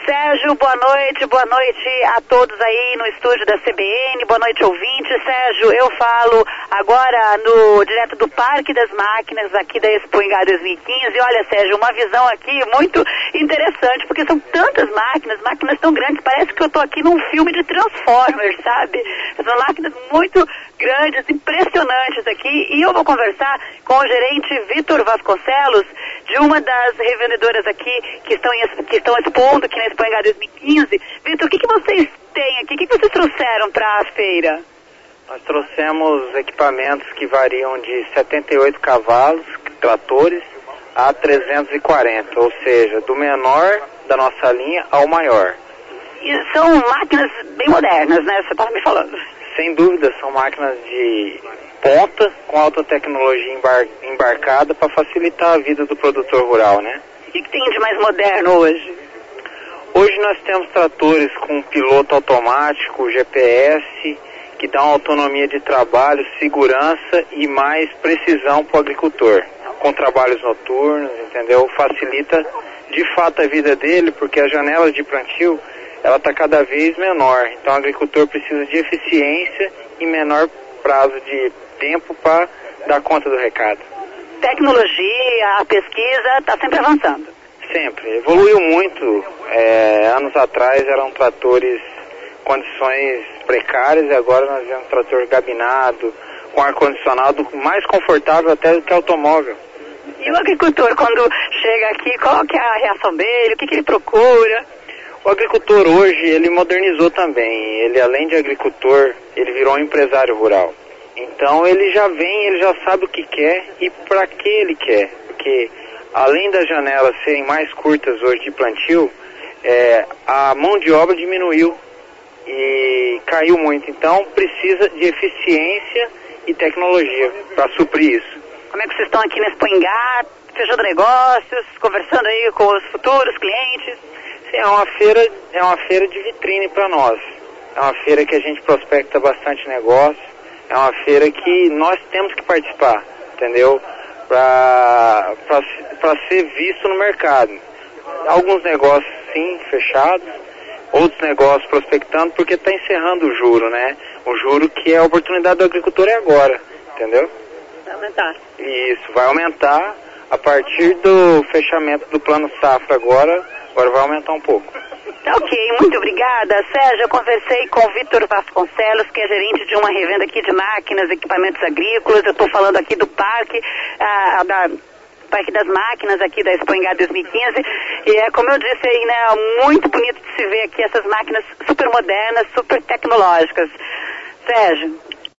Sérgio, boa noite a todos aí no estúdio da CBN, boa noite ouvintes. Sérgio, eu falo agora direto do Parque das Máquinas aqui da Expo Engar 2015. E olha, Sérgio, uma visão aqui muito interessante, porque são tantas máquinas tão grandes, parece que eu estou aqui num filme de Transformers, sabe? São máquinas muito grandes, impressionantes aqui, e eu vou conversar com o gerente Vitor Vasconcelos, de uma das revendedoras aqui que estão expondo aqui na Expo Engar 2015. Vitor, o que vocês têm aqui? O que vocês trouxeram para a feira? Nós trouxemos equipamentos que variam de 78 cavalos, tratores, a 340, ou seja, do menor da nossa linha ao maior. E são máquinas bem modernas, né? Você estava me falando. Sem dúvida, são máquinas de ponta, com alta tecnologia embarcada para facilitar a vida do produtor rural, né? O que tem de mais moderno hoje? Hoje nós temos tratores com piloto automático, GPS, que dão autonomia de trabalho, segurança e mais precisão para o agricultor. Com trabalhos noturnos, entendeu? Facilita de fato a vida dele, porque as janelas de plantio, ela está cada vez menor. Então o agricultor precisa de eficiência e menor prazo de tempo para dar conta do recado. Tecnologia, a pesquisa está sempre avançando. Sempre. Evoluiu muito. Anos atrás eram tratores condições precárias e agora nós vemos trator gabinado, com ar-condicionado, mais confortável até do que automóvel. E o agricultor, quando chega aqui, qual que é a reação dele? O que ele procura? O agricultor hoje, ele modernizou também. Ele, além de agricultor, ele virou um empresário rural. Então ele já sabe o que quer e para que ele quer. Porque além das janelas serem mais curtas hoje de plantio, a mão de obra diminuiu e caiu muito. Então precisa de eficiência e tecnologia para suprir isso. Como é que vocês estão aqui na Expo Engar, fechando negócios, conversando aí com os futuros clientes? Sim, é uma feira de vitrine para nós. É uma feira que a gente prospecta bastante negócio. É uma feira que nós temos que participar, entendeu? Para ser visto no mercado. Alguns negócios, sim, fechados. Outros negócios prospectando, porque está encerrando o juro, né? O juro que é a oportunidade do agricultor é agora, entendeu? Vai aumentar. Isso, vai aumentar a partir do fechamento do plano safra agora vai aumentar um pouco. Ok, muito obrigada. Sérgio, eu conversei com o Vitor Vasconcelos, que é gerente de uma revenda aqui de máquinas, equipamentos agrícolas. Eu estou falando aqui do Parque das Máquinas aqui da Expo Engar 2015. E é como eu disse aí, né, muito bonito de se ver aqui essas máquinas super modernas, super tecnológicas. Sérgio,